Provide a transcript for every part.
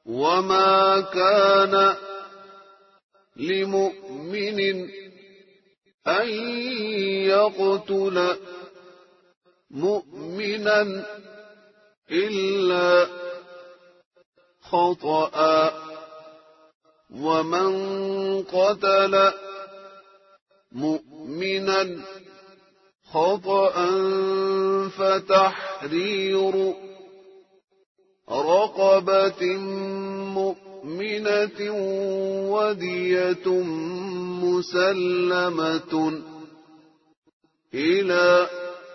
وما كان لمؤمن أن يقتل مؤمنا إلا خطأ، ومن قتل مؤمنا خطأ فتحرير رقبة مؤمنة ودية مسلمة إلى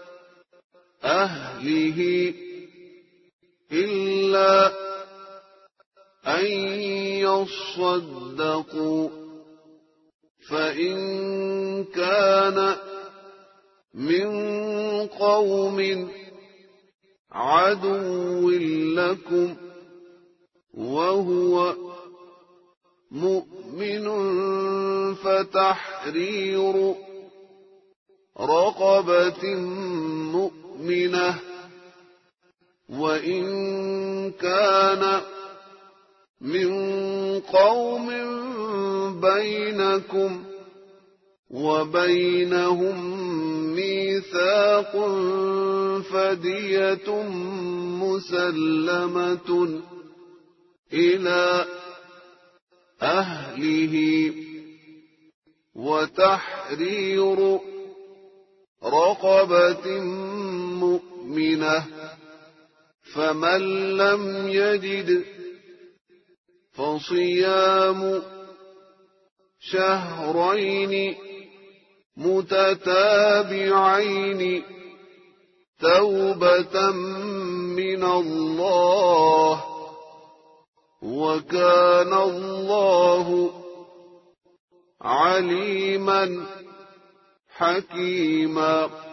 أهله إلا أن يصدقوا، فإن كان من قوم عدو لكم وهو مؤمن فتحرير رقبة مؤمنة، وإن كان من قوم بينكم وبينهم ميثاق فدية مسلمة إلى أهله وتحرير رقبة مؤمنة، فمن لم يجد فصيام شهرين متتابعين توبة من الله، وكان الله عليما حكيما.